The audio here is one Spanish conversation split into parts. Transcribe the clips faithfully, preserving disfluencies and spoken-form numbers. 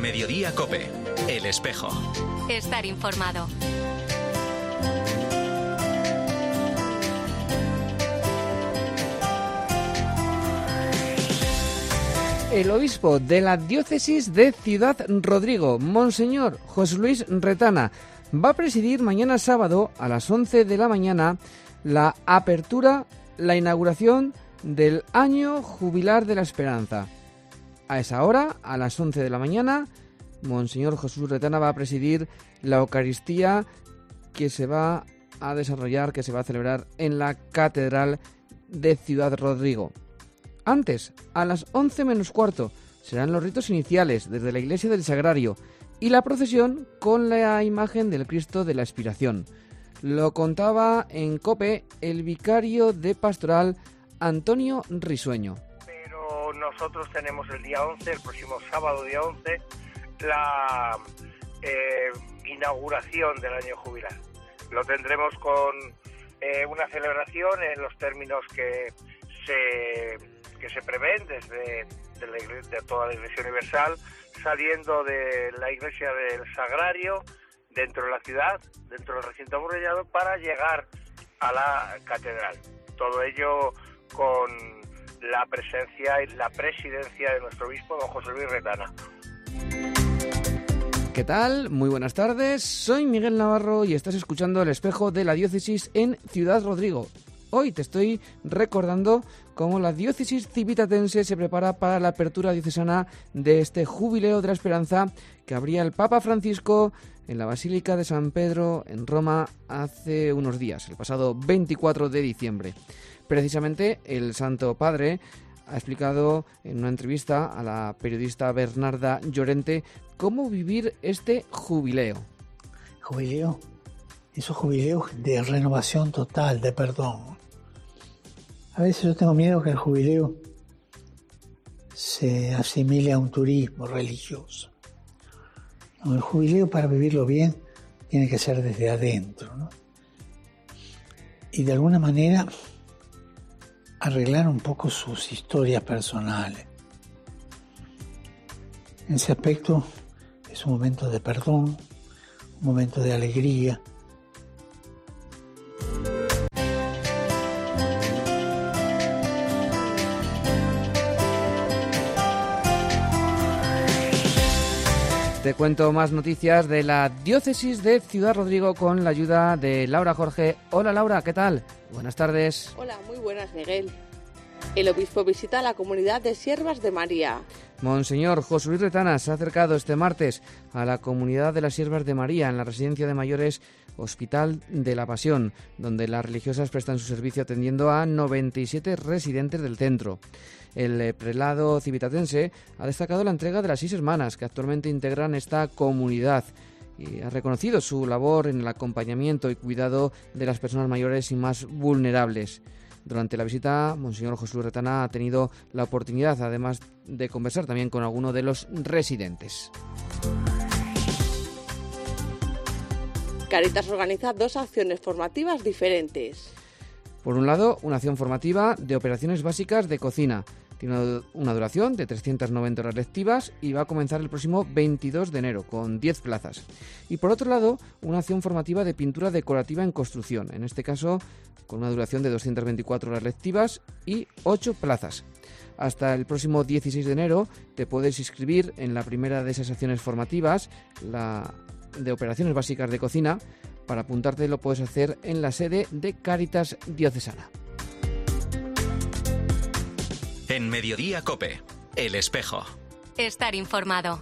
Mediodía COPE, El Espejo. Estar informado. El obispo de la diócesis de Ciudad Rodrigo, Monseñor José Luis Retana, va a presidir mañana sábado a las once de la mañana la apertura, la inauguración del Año Jubilar de la Esperanza. A esa hora, a las once de la mañana, Monseñor José Luis Retana va a presidir la Eucaristía que se va a desarrollar, que se va a celebrar en la Catedral de Ciudad Rodrigo. Antes, a las once menos cuarto, serán los ritos iniciales desde la Iglesia del Sagrario y la procesión con la imagen del Cristo de la Expiración. Lo contaba en COPE el vicario de Pastoral, Antonio Risueño. Pero nosotros tenemos el día once, el próximo sábado día once, la eh, inauguración del año jubilar. Lo tendremos con eh, una celebración en los términos que se, que se prevén desde de, la iglesia, de toda la Iglesia Universal, saliendo de la Iglesia del Sagrario, dentro de la ciudad, dentro del recinto amurallado, para llegar a la catedral. Todo ello con la presencia y la presidencia de nuestro obispo, don José Luis Retana. ¿Qué tal? Muy buenas tardes, soy Miguel Navarro y estás escuchando El Espejo de la Diócesis en Ciudad Rodrigo. Hoy te estoy recordando cómo la diócesis civitatense se prepara para la apertura diocesana de este Jubileo de la Esperanza que abría el Papa Francisco en la Basílica de San Pedro en Roma hace unos días, el pasado veinticuatro de diciembre. Precisamente el Santo Padre ha explicado en una entrevista a la periodista Bernarda Llorente cómo vivir este jubileo. Jubileo, esos jubileos de renovación total, de perdón. A veces yo tengo miedo que el jubileo se asimile a un turismo religioso. No, el jubileo, para vivirlo bien, tiene que ser desde adentro, ¿no? Y de alguna manera arreglar un poco sus historias personales. En ese aspecto es un momento de perdón, un momento de alegría. Te cuento más noticias de la diócesis de Ciudad Rodrigo con la ayuda de Laura Jorge. Hola Laura, ¿qué tal? Buenas tardes. Hola, muy buenas, Miguel. El obispo visita la comunidad de Siervas de María. Monseñor José Luis Retana se ha acercado este martes a la comunidad de las Siervas de María en la residencia de mayores Hospital de la Pasión, donde las religiosas prestan su servicio atendiendo a noventa y siete residentes del centro. El prelado civitatense ha destacado la entrega de las seis hermanas que actualmente integran esta comunidad y ha reconocido su labor en el acompañamiento y cuidado de las personas mayores y más vulnerables. Durante la visita, Monseñor José Luis Retana ha tenido la oportunidad, además de conversar también con alguno de los residentes. Cáritas organiza dos acciones formativas diferentes. Por un lado, una acción formativa de operaciones básicas de cocina. Tiene una duración de trescientas noventa horas lectivas y va a comenzar el próximo veintidós de enero con diez plazas. Y por otro lado, una acción formativa de pintura decorativa en construcción, en este caso con una duración de doscientas veinticuatro horas lectivas y ocho plazas. Hasta el próximo dieciséis de enero te puedes inscribir en la primera de esas acciones formativas, la de operaciones básicas de cocina. Para apuntarte lo puedes hacer en la sede de Cáritas Diocesana. En Mediodía COPE, El Espejo. Estar informado.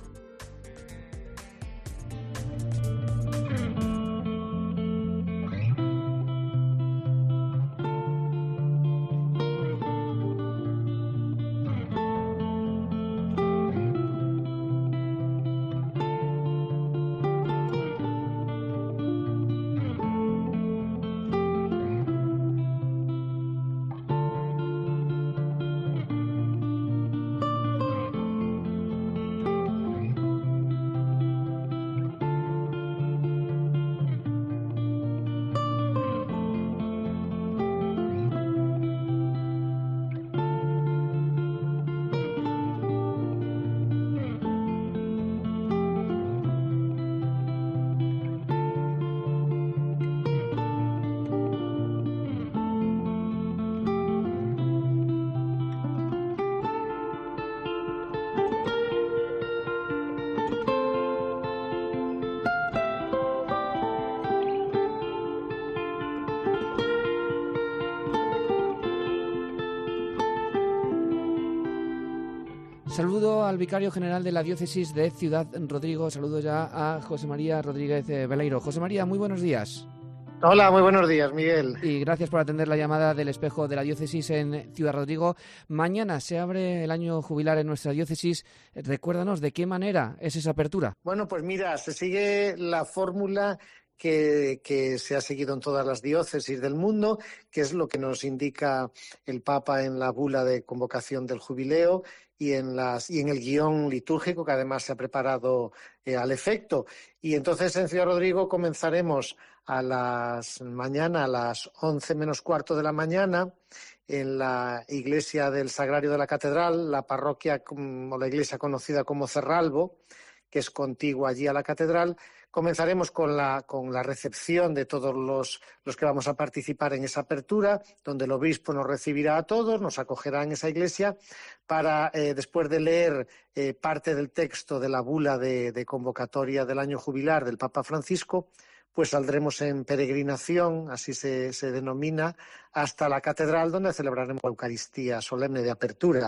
Saludo al vicario general de la diócesis de Ciudad Rodrigo. Saludo ya a José María Rodríguez Beleiro. José María, muy buenos días. Hola, muy buenos días, Miguel. Y gracias por atender la llamada del espejo de la diócesis en Ciudad Rodrigo. Mañana se abre el año jubilar en nuestra diócesis. Recuérdanos, ¿de qué manera es esa apertura? Bueno, pues mira, se sigue la fórmula Que, que se ha seguido en todas las diócesis del mundo, que es lo que nos indica el Papa en la bula de convocación del jubileo y en, las, y en el guión litúrgico que además se ha preparado eh, al efecto. Y entonces en Ciudad Rodrigo comenzaremos a las mañana a las once menos cuarto de la mañana en la iglesia del Sagrario de la Catedral, la parroquia o la iglesia conocida como Cerralbo, que es contigua allí a la catedral. Comenzaremos con la, con la recepción de todos los, los que vamos a participar en esa apertura, donde el obispo nos recibirá a todos, nos acogerá en esa iglesia, para, eh, después de leer eh, parte del texto de la bula de, de convocatoria del año jubilar del Papa Francisco, pues saldremos en peregrinación, así se, se denomina, hasta la catedral, donde celebraremos la Eucaristía solemne de apertura.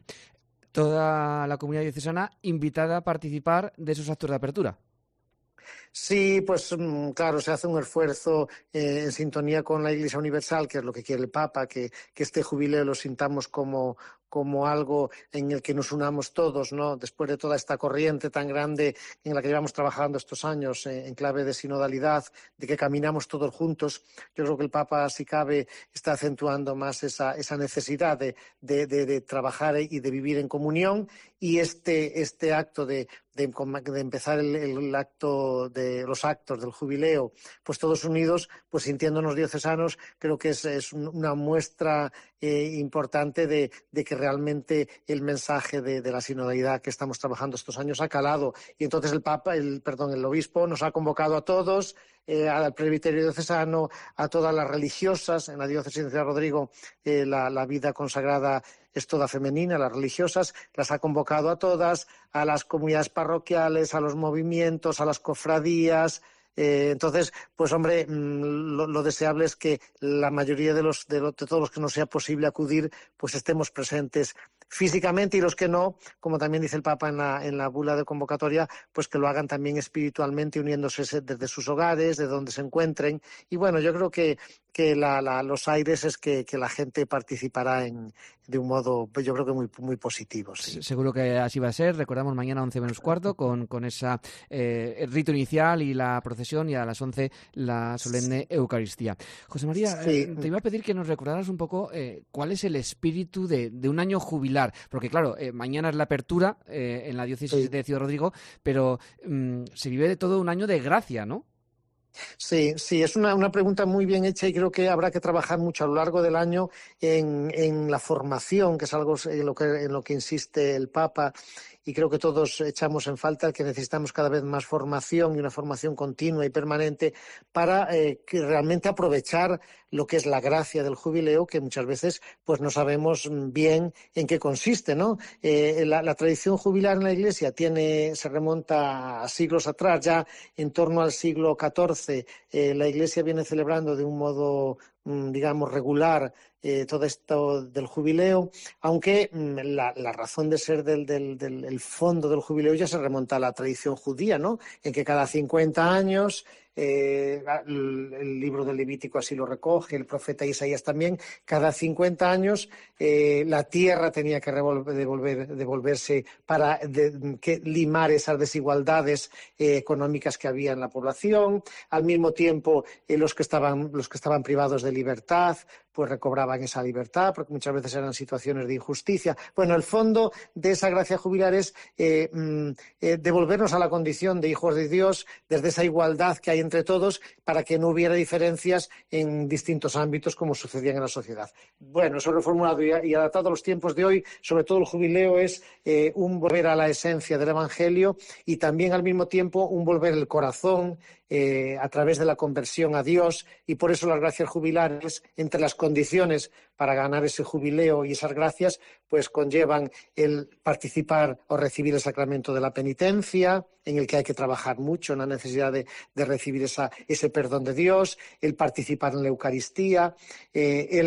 Toda la comunidad diocesana invitada a participar de esos actos de apertura. Sí, pues claro, se hace un esfuerzo eh, en sintonía con la Iglesia Universal, que es lo que quiere el Papa, que, que este jubileo lo sintamos como, como algo en el que nos unamos todos, ¿no? Después de toda esta corriente tan grande en la que llevamos trabajando estos años eh, en clave de sinodalidad, de que caminamos todos juntos, yo creo que el Papa, si cabe, está acentuando más esa, esa necesidad de, de, de, de trabajar y de vivir en comunión, y este, este acto de, de, de empezar el, el acto de los actos del jubileo, pues todos unidos, pues sintiéndonos diocesanos, creo que es, es una muestra eh, importante de, de que realmente el mensaje de, de la sinodalidad que estamos trabajando estos años ha calado. Y entonces el Papa, el perdón, el obispo nos ha convocado a todos, eh, al presbiterio diocesano, a todas las religiosas. En la diócesis de Ciudad Rodrigo eh, la, la vida consagrada es toda femenina, las religiosas, las ha convocado a todas, a las comunidades parroquiales, a los movimientos, a las cofradías. Eh, entonces, pues hombre, lo, lo deseable es que la mayoría de, los, de, lo, de todos los que nos sea posible acudir, pues estemos presentes físicamente, y los que no, como también dice el Papa en la, en la bula de convocatoria, pues que lo hagan también espiritualmente, uniéndose desde sus hogares, de donde se encuentren. Y bueno, yo creo que, que la, la, los aires es que, que la gente participará en, de un modo, yo creo que muy, muy positivo. Sí. Seguro que así va a ser. Recordamos mañana once menos cuarto con, con esa eh, el rito inicial y la procesión, y a las once la solemne Eucaristía. José María, sí. eh, te iba a pedir que nos recordaras un poco eh, cuál es el espíritu de, de un año jubilar. Porque claro, eh, mañana es la apertura eh, en la diócesis sí. de Ciudad Rodrigo, pero mm, se vive de todo un año de gracia, ¿no? Sí, sí, es una, una pregunta muy bien hecha, y creo que habrá que trabajar mucho a lo largo del año en, en la formación, que es algo en lo que, en lo que insiste el Papa, y creo que todos echamos en falta que necesitamos cada vez más formación, y una formación continua y permanente para eh, que realmente aprovechar lo que es la gracia del jubileo, que muchas veces pues no sabemos bien en qué consiste, ¿no? Eh, la, la tradición jubilar en la Iglesia tiene, se remonta a siglos atrás, ya en torno al siglo catorce, eh, la Iglesia viene celebrando de un modo, digamos, regular eh, todo esto del jubileo, aunque la, la razón de ser del, del, del el fondo del jubileo ya se remonta a la tradición judía, ¿no? En que cada cincuenta años, eh, el, el libro del Levítico así lo recoge, el profeta Isaías también, cada cincuenta años eh, la tierra tenía que revolver, devolver, devolverse para de, que limar esas desigualdades eh, económicas que había en la población. Al mismo tiempo, eh, los que estaban, los que estaban privados de libertad, pues recobraban esa libertad, porque muchas veces eran situaciones de injusticia. Bueno, el fondo de esa gracia jubilar es eh, eh, devolvernos a la condición de hijos de Dios, desde esa igualdad que hay entre todos, para que no hubiera diferencias en distintos ámbitos como sucedían en la sociedad. Bueno, eso reformulado y, y adaptado a los tiempos de hoy, sobre todo el jubileo es eh, un volver a la esencia del Evangelio, y también al mismo tiempo un volver el corazón eh, a través de la conversión a Dios, y por eso las gracias jubilares, entre las condiciones para ganar ese jubileo y esas gracias, pues conllevan el participar o recibir el sacramento de la penitencia, en el que hay que trabajar mucho en la necesidad de, de recibir esa, ese perdón de Dios, el participar en la Eucaristía, eh, el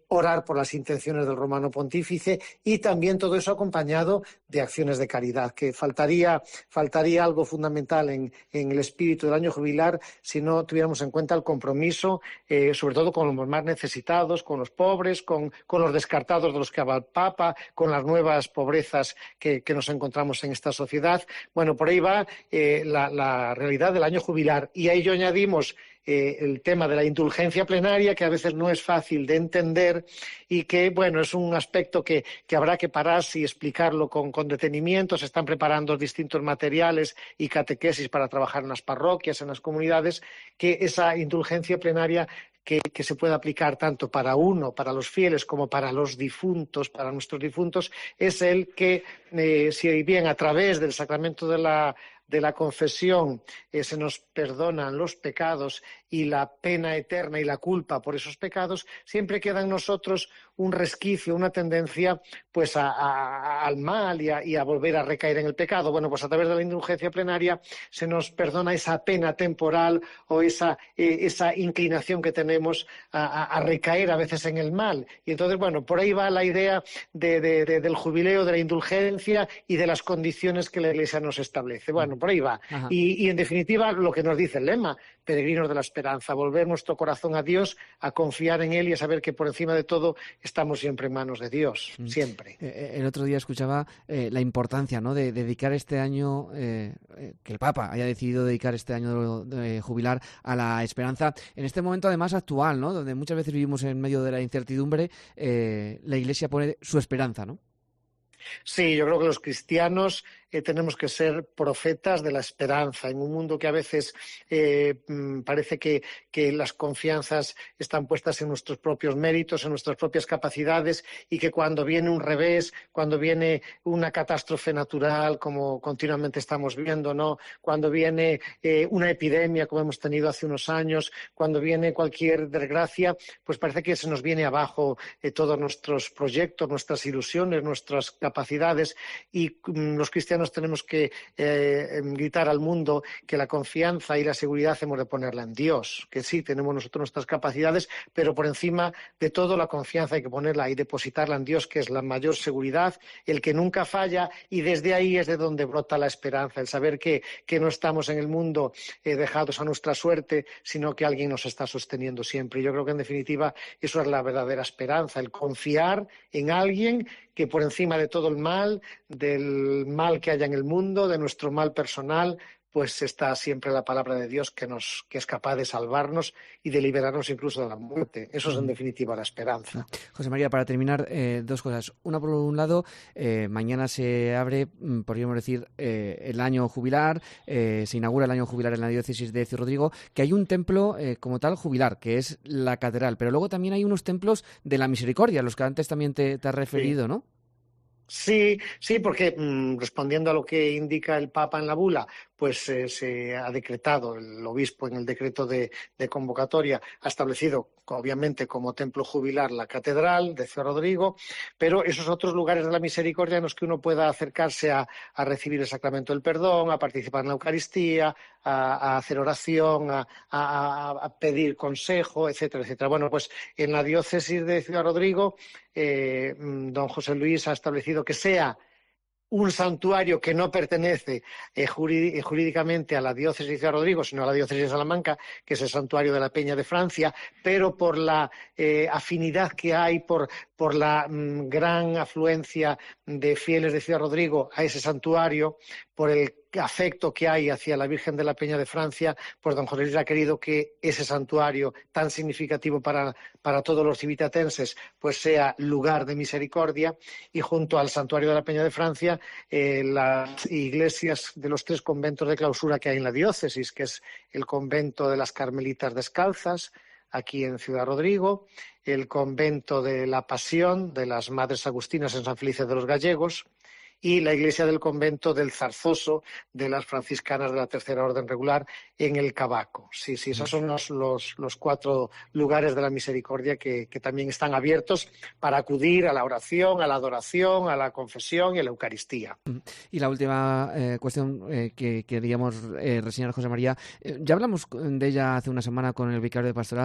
orar por las intenciones del romano pontífice y también todo eso acompañado de acciones de caridad, que faltaría, faltaría algo fundamental en, en el espíritu del año jubilar si no tuviéramos en cuenta el compromiso, eh, sobre todo con los más necesitados, con los pobres, con, con los descartados de los que habla el Papa, con las nuevas pobrezas que, que nos encontramos en esta sociedad. Bueno, por ahí va eh, la, la realidad del año jubilar. Y a ello añadimos Eh, el tema de la indulgencia plenaria, que a veces no es fácil de entender y que, bueno, es un aspecto que, que habrá que pararse y explicarlo con, con detenimiento. Se están preparando distintos materiales y catequesis para trabajar en las parroquias, en las comunidades, que esa indulgencia plenaria que, que se pueda aplicar tanto para uno, para los fieles, como para los difuntos, para nuestros difuntos, es el que, eh, si bien a través del sacramento de la de la confesión eh, se nos perdonan los pecados y la pena eterna y la culpa por esos pecados, siempre queda en nosotros un resquicio, una tendencia pues a, a, al mal y a, y a volver a recaer en el pecado. Bueno, pues a través de la indulgencia plenaria se nos perdona esa pena temporal o esa, eh, esa inclinación que tenemos a, a, a recaer a veces en el mal. Y entonces, bueno, por ahí va la idea de, de, de, del jubileo, de la indulgencia y de las condiciones que la Iglesia nos establece. Bueno, por ahí va. Y, y en definitiva, lo que nos dice el lema, peregrinos de la esperanza, volver nuestro corazón a Dios, a confiar en Él y a saber que por encima de todo estamos siempre en manos de Dios, mm. siempre. Eh, el otro día escuchaba eh, la importancia, ¿no?, de dedicar este año, eh, que el Papa haya decidido dedicar este año de jubilar a la esperanza, en este momento además actual, ¿no?, donde muchas veces vivimos en medio de la incertidumbre, eh, la Iglesia pone su esperanza, ¿no? Sí, yo creo que los cristianos eh, tenemos que ser profetas de la esperanza en un mundo que a veces eh, parece que, que las confianzas están puestas en nuestros propios méritos, en nuestras propias capacidades y que cuando viene un revés, cuando viene una catástrofe natural como continuamente estamos viendo, ¿no?, cuando viene eh, una epidemia como hemos tenido hace unos años, cuando viene cualquier desgracia, pues parece que se nos viene abajo eh, todos nuestros proyectos, nuestras ilusiones, nuestras capacidades y um, los cristianos tenemos que eh, gritar al mundo que la confianza y la seguridad hemos de ponerla en Dios, que sí, tenemos nosotros nuestras capacidades, pero por encima de todo la confianza hay que ponerla y depositarla en Dios, que es la mayor seguridad, el que nunca falla, y desde ahí es de donde brota la esperanza, el saber que, que no estamos en el mundo eh, dejados a nuestra suerte, sino que alguien nos está sosteniendo siempre. Y yo creo que en definitiva eso es la verdadera esperanza, el confiar en alguien que por encima de todo el mal, del mal que haya en el mundo, de nuestro mal personal, pues está siempre la palabra de Dios que, nos, que es capaz de salvarnos y de liberarnos incluso de la muerte. Eso es en definitiva la esperanza. José María, para terminar, eh, dos cosas. Una, por un lado, eh, mañana se abre, podríamos decir, eh, el año jubilar, eh, se inaugura el año jubilar en la diócesis de Ciudad-Rodrigo, que hay un templo eh, como tal jubilar, que es la catedral, pero luego también hay unos templos de la misericordia, los que antes también te, te has referido, sí. ¿no? Sí, sí, porque mmm, respondiendo a lo que indica el Papa en la bula, pues eh, se ha decretado, el obispo en el decreto de, de convocatoria ha establecido, obviamente, como templo jubilar la catedral de Ciudad-Rodrigo, pero esos otros lugares de la misericordia en los que uno pueda acercarse a, a recibir el sacramento del perdón, a participar en la Eucaristía, a, a hacer oración, a, a, a pedir consejo, etcétera, etcétera. Bueno, pues en la diócesis de Ciudad-Rodrigo, eh, don José Luis ha establecido que sea un santuario que no pertenece eh, jurídicamente a la diócesis de Ciudad-Rodrigo, sino a la diócesis de Salamanca, que es el santuario de la Peña de Francia, pero por la eh, afinidad que hay, por, por la mm, gran afluencia de fieles de Ciudad-Rodrigo a ese santuario, por el afecto que hay hacia la Virgen de la Peña de Francia, pues don José Luis ha querido que ese santuario tan significativo para, para todos los civitatenses pues sea lugar de misericordia, y junto al santuario de la Peña de Francia eh, las iglesias de los tres conventos de clausura que hay en la diócesis, que es el convento de las Carmelitas Descalzas aquí en Ciudad-Rodrigo, el convento de la Pasión de las Madres Agustinas en San Felice de los Gallegos, y la iglesia del convento del Zarzoso de las franciscanas de la Tercera Orden Regular en el Cabaco. Sí, sí, esos son los, los, los cuatro lugares de la misericordia que, que también están abiertos para acudir a la oración, a la adoración, a la confesión y a la Eucaristía. Y la última eh, cuestión eh, que queríamos eh, reseñar, José María, eh, ya hablamos de ella hace una semana con el vicario de Pastoral,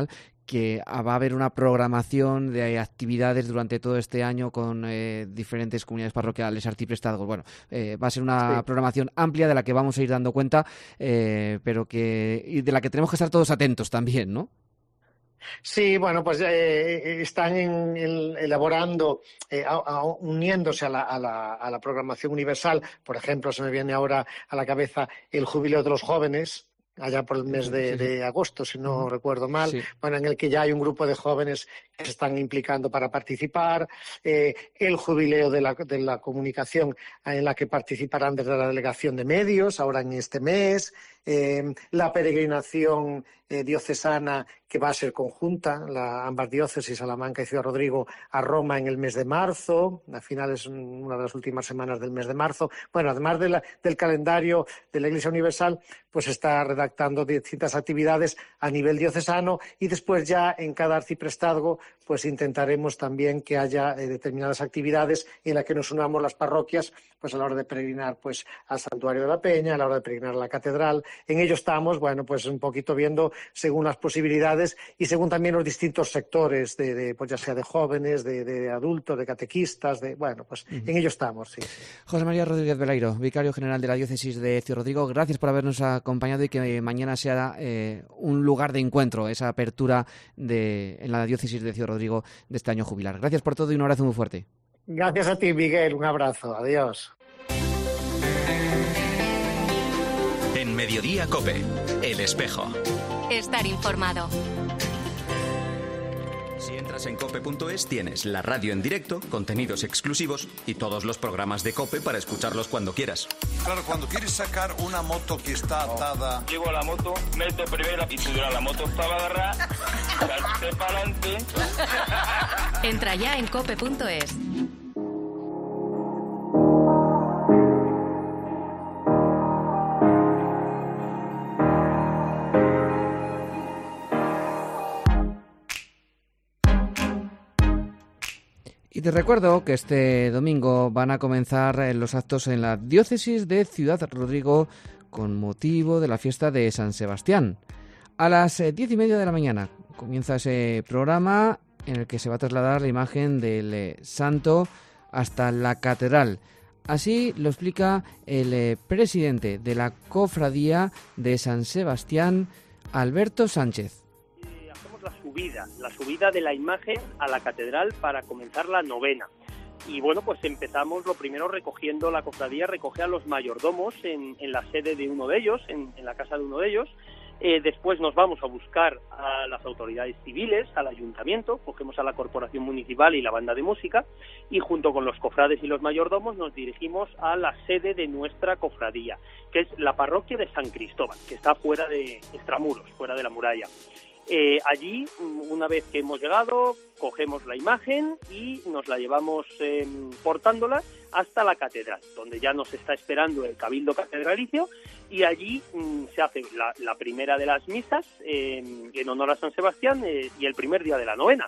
que va a haber una programación de actividades durante todo este año con eh, diferentes comunidades parroquiales, arciprestazgos. Bueno, eh, va a ser una sí. programación amplia de la que vamos a ir dando cuenta, eh, pero que y de la que tenemos que estar todos atentos también, ¿no? Sí, bueno, pues eh, están en, en, elaborando, eh, a, a, uniéndose a la, a, la, a la programación universal. Por ejemplo, se me viene ahora a la cabeza el Jubileo de los Jóvenes, allá por el mes de, sí, sí. de agosto, si no uh-huh. recuerdo mal, sí. bueno, en el que ya hay un grupo de jóvenes que se están implicando para participar, eh, el jubileo de la, de la comunicación en la que participarán desde la delegación de medios, ahora en este mes, eh, la peregrinación eh, diocesana que va a ser conjunta, la ambas diócesis, Salamanca y Ciudad Rodrigo, a Roma en el mes de marzo, a finales, una de las últimas semanas del mes de marzo. Bueno, además de la, del calendario de la Iglesia Universal, pues está redactando distintas actividades a nivel diocesano y después ya en cada arciprestazgo pues intentaremos también que haya eh, determinadas actividades en las que nos unamos las parroquias pues a la hora de peregrinar pues al Santuario de la Peña, a la hora de peregrinar a la Catedral. En ello estamos, bueno, pues un poquito viendo según las posibilidades y según también los distintos sectores, de, de pues ya sea de jóvenes, de, de adultos, de catequistas, de bueno, pues uh-huh. en ello estamos, sí. José María Rodríguez Beleiro, vicario general de la Diócesis de Ciudad Rodrigo, gracias por habernos acompañado y que mañana sea eh, un lugar de encuentro, esa apertura de, en la Diócesis de Ciudad Rodrigo de este año jubilar. Gracias por todo y un abrazo muy fuerte. Gracias a ti, Miguel, un abrazo, adiós. En Mediodía COPE, El Espejo. Estar informado. Si entras en cope punto es tienes la radio en directo, contenidos exclusivos y todos los programas de COPE para escucharlos cuando quieras. Claro, cuando quieres sacar una moto que está atada... Llego a la moto, meto primera pintura, la moto estaba agarrada, salté para adelante... Entra ya en cope punto es. Y te recuerdo que este domingo van a comenzar los actos en la Diócesis de Ciudad Rodrigo con motivo de la fiesta de San Sebastián. A las diez y media de la mañana comienza ese programa en el que se va a trasladar la imagen del santo hasta la catedral. Así lo explica el presidente de la Cofradía de San Sebastián, Alberto Sánchez. La subida, la subida de la imagen a la catedral para comenzar la novena. Y bueno, pues empezamos lo primero recogiendo, la cofradía recoge a los mayordomos en, en la sede de uno de ellos, en, en la casa de uno de ellos. Eh, después nos vamos a buscar a las autoridades civiles, al ayuntamiento, cogemos a la corporación municipal y la banda de música y junto con los cofrades y los mayordomos nos dirigimos a la sede de nuestra cofradía, que es la parroquia de San Cristóbal, que está fuera de extramuros, fuera de la muralla. Eh, allí, una vez que hemos llegado, cogemos la imagen y nos la llevamos eh, portándola hasta la catedral, donde ya nos está esperando el cabildo catedralicio y allí mm, se hace la, la primera de las misas eh, en honor a San Sebastián eh, y el primer día de la novena.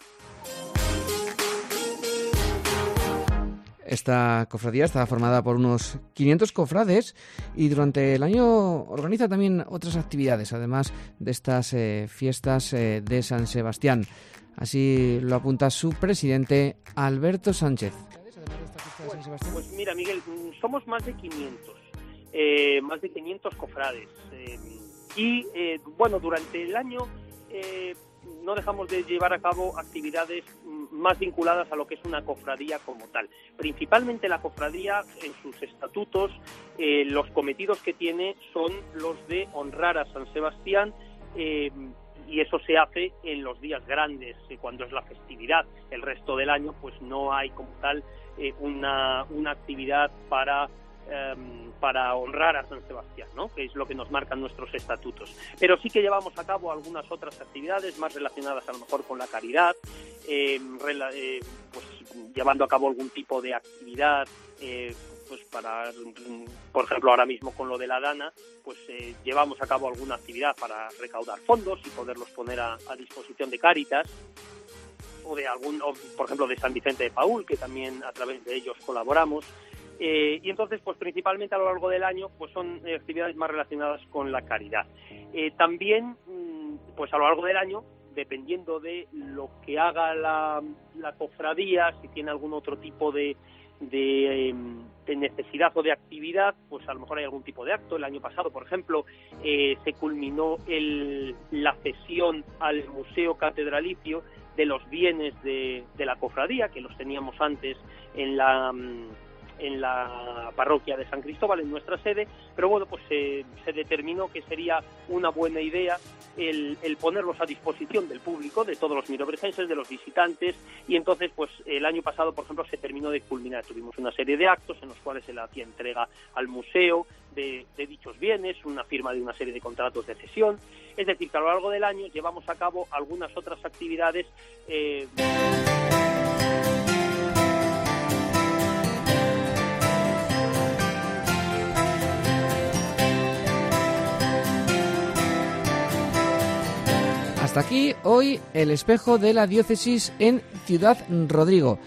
Esta cofradía está formada por unos quinientos cofrades y durante el año organiza también otras actividades, además de estas eh, fiestas eh, de San Sebastián. Así lo apunta su presidente, Alberto Sánchez. Pues, pues mira, Miguel, somos más de quinientos, eh, más de quinientos cofrades. Eh, y, eh, bueno, durante el año... Eh, no dejamos de llevar a cabo actividades más vinculadas a lo que es una cofradía como tal. Principalmente la cofradía, en sus estatutos, eh, los cometidos que tiene son los de honrar a San Sebastián, eh, y eso se hace en los días grandes, eh, cuando es la festividad. El resto del año pues no hay como tal eh, una, una actividad para... para honrar a San Sebastián, ¿no? Que es lo que nos marcan nuestros estatutos. Pero sí que llevamos a cabo algunas otras actividades más relacionadas a lo mejor con la caridad, eh, rela, eh, pues llevando a cabo algún tipo de actividad, eh, pues para, por ejemplo, ahora mismo con lo de la Dana, pues eh, llevamos a cabo alguna actividad para recaudar fondos y poderlos poner a, a disposición de Cáritas, o de algún, o, por ejemplo, de San Vicente de Paúl, que también a través de ellos colaboramos. Eh, y entonces, pues principalmente a lo largo del año, pues son eh, actividades más relacionadas con la caridad. Eh, también, pues a lo largo del año, dependiendo de lo que haga la, la cofradía, si tiene algún otro tipo de, de, de necesidad o de actividad, pues a lo mejor hay algún tipo de acto. El año pasado, por ejemplo, eh, se culminó el, la cesión al Museo Catedralicio de los bienes de, de la cofradía, que los teníamos antes en la en la parroquia de San Cristóbal, en nuestra sede, pero bueno, pues eh, se determinó que sería una buena idea el, el ponerlos a disposición del público, de todos los mirobrecenses, de los visitantes, y entonces pues el año pasado, por ejemplo, se terminó de culminar. Tuvimos una serie de actos en los cuales se le hacía entrega al museo de, de dichos bienes, una firma de una serie de contratos de cesión. Es decir, que a lo largo del año llevamos a cabo algunas otras actividades eh... Hasta aquí hoy el espejo de la diócesis en Ciudad Rodrigo.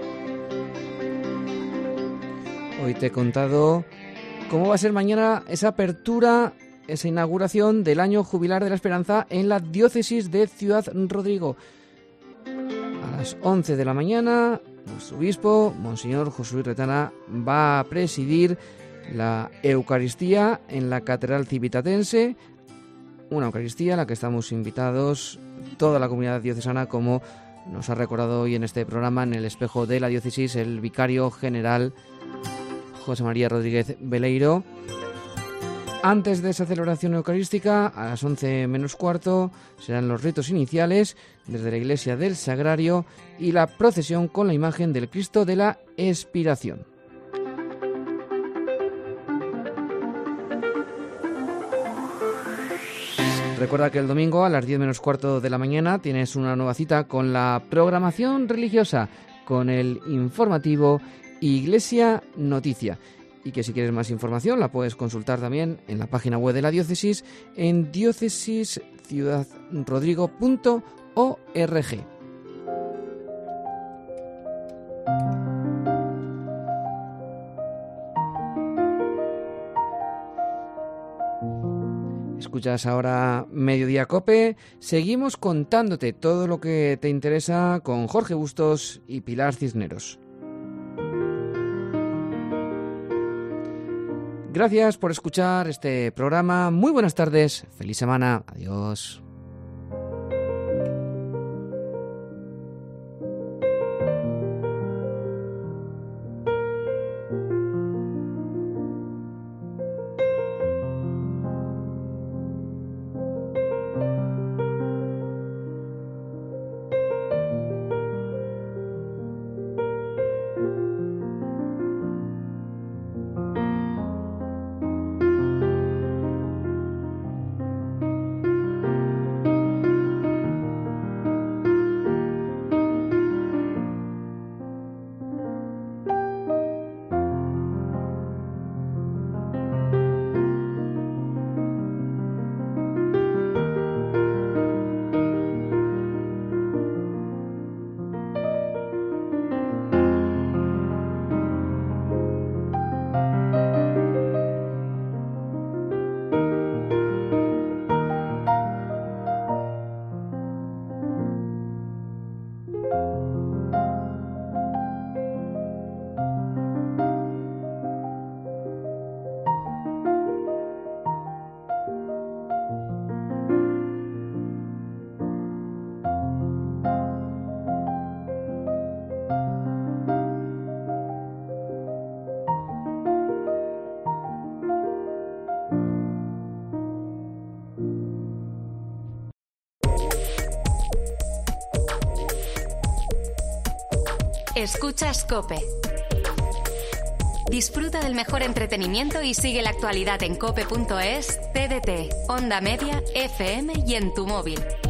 Hoy te he contado cómo va a ser mañana esa apertura, esa inauguración del año jubilar de la Esperanza en la diócesis de Ciudad Rodrigo. A las once de la mañana, nuestro obispo, Monseñor José Luis Retana, va a presidir la Eucaristía en la Catedral Civitatense. Una Eucaristía a la que estamos invitados toda la comunidad diocesana, como nos ha recordado hoy en este programa, en el espejo de la diócesis, el vicario general José María Rodríguez Beleiro. Antes de esa celebración eucarística, a las once menos cuarto, serán los ritos iniciales desde la iglesia del Sagrario y la procesión con la imagen del Cristo de la Expiración. Recuerda que el domingo a las diez menos cuarto de la mañana tienes una nueva cita con la programación religiosa, con el informativo Iglesia Noticia. Y que si quieres más información la puedes consultar también en la página web de la diócesis en diócesis ciudad rodrigo punto org. Escuchas ahora Mediodía Cope. Seguimos contándote todo lo que te interesa con Jorge Bustos y Pilar Cisneros. Gracias por escuchar este programa. Muy buenas tardes. Feliz semana. Adiós. Escuchas COPE. Disfruta del mejor entretenimiento y sigue la actualidad en cope punto es, T D T, Onda Media, F M y en tu móvil.